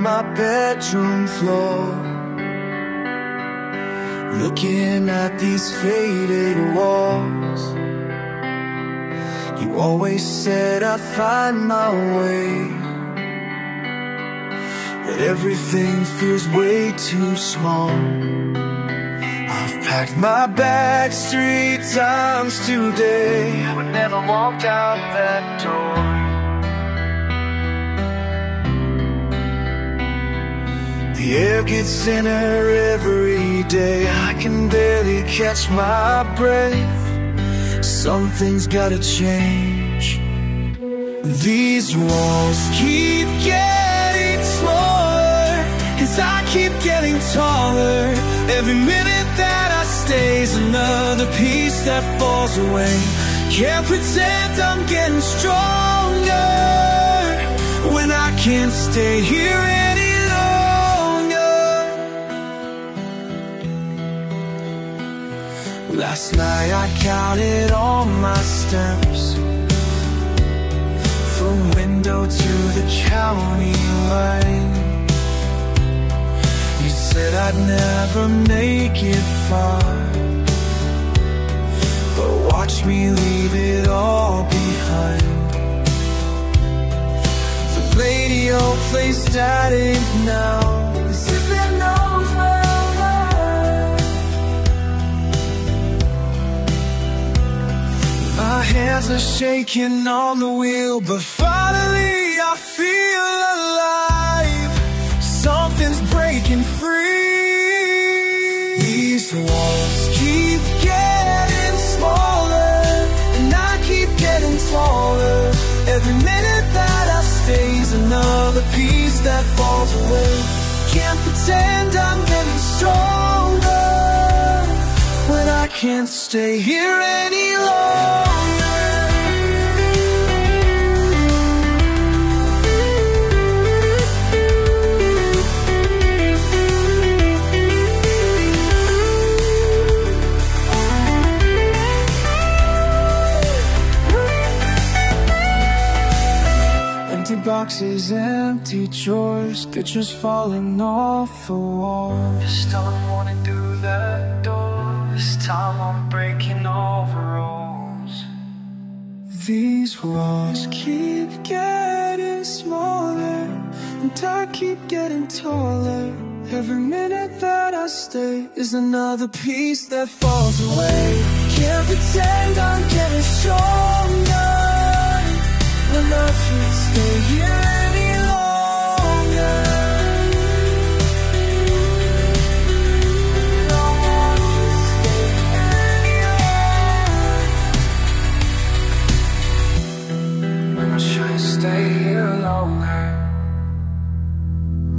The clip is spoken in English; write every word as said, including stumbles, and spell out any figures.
my bedroom floor, looking at these faded walls. You always said I'd find my way, but everything feels way too small. I've packed my bags three times today, but never walked out that door. The air gets thinner every day, I can barely catch my breath. Something's gotta change. These walls keep getting smaller as I keep getting taller. Every minute that I stay's another piece that falls away. Can't pretend I'm getting stronger when I can't stay here any longer. Last night I counted all my steps, from window to the county line. You said I'd never make it far, but watch me leave it all behind. The radio plays static now, as if it knows where I'm at. My hands are shaking on the wheel, but finally I feel alive. Something's breaking free. These walls keep getting smaller, and I keep getting taller. Every minute that I stay's another piece that falls away. Can't pretend I'm getting stronger when I can't stay here any longer. Empty boxes, empty drawers, pictures falling off the wall. Just don't wanna do that door. This time I'm breaking all the rules. These walls keep getting smaller, and I keep getting taller. Every minute that I stay is another piece that falls away. Can't pretend I'm getting strong